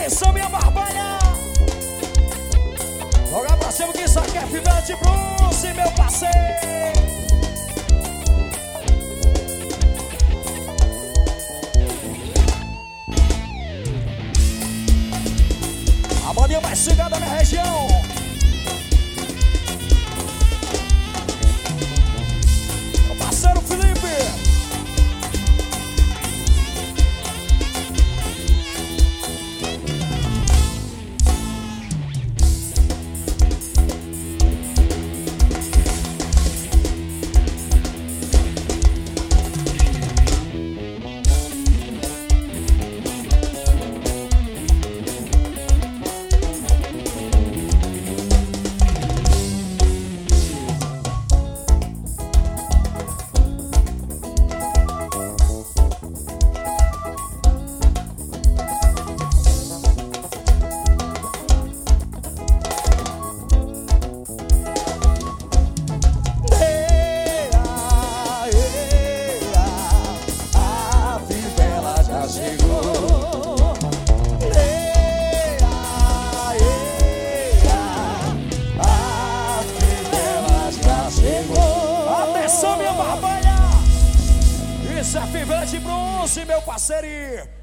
Atenção, minha barbalha. Joga pra cima que isso aqui é fibra de bronze, meu parceiro. A bandinha mais chegada da minha região. Meu parceiro Felipe. Atenção, minha barbalha. Isso é fibra de bronze, meu parceiro.